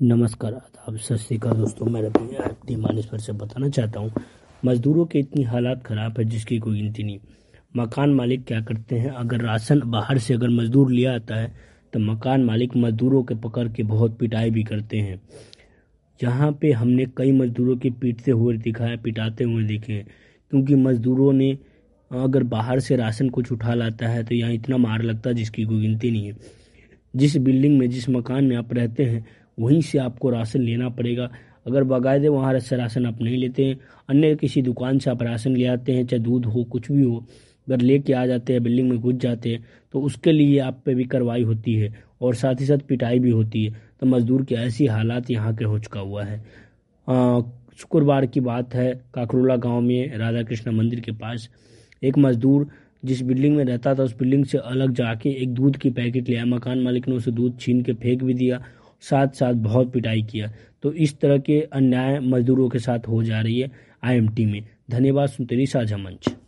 नमस्कार, आदाब, सत श्री अकाल दोस्तों। मैं रवि मानेश्वर से बताना चाहता हूँ, मज़दूरों के इतनी हालात ख़राब है जिसकी कोई गिनती नहीं। मकान मालिक क्या करते हैं, अगर राशन बाहर से अगर मज़दूर लिया आता है तो मकान मालिक मज़दूरों के पकड़ के बहुत पिटाई भी करते हैं। यहाँ पे हमने कई मज़दूरों के पिटाते हुए देखे हैं, क्योंकि मज़दूरों ने अगर बाहर से राशन कुछ उठा लाता है तो यहाँ इतना मार लगता है जिसकी कोई गिनती नहीं है। जिस बिल्डिंग में, जिस मकान में आप रहते हैं, वहीं से आपको राशन लेना पड़ेगा। अगर बाकायदे वहाँ से राशन आप नहीं लेते हैं, अन्य किसी दुकान से आप राशन ले आते हैं, चाहे दूध हो कुछ भी हो, अगर लेके आ जाते हैं, बिल्डिंग में घुस जाते हैं, तो उसके लिए आप पे भी कार्रवाई होती है और साथ ही साथ पिटाई भी होती है। तो मज़दूर की ऐसी हालात यहाँ के हो चुका हुआ है। शुक्रवार की बात है, काकरोला गांव में राधा कृष्ण मंदिर के पास एक मज़दूर जिस बिल्डिंग में रहता था उस बिल्डिंग से अलग जाके एक दूध की पैकेट लिया। मकान मालिक ने उसे दूध छीन के फेंक भी दिया, साथ साथ बहुत पिटाई किया। तो इस तरह के अन्याय मजदूरों के साथ हो जा रही है आईएमटी में। धन्यवाद। सुनते रहिए साझा मंच।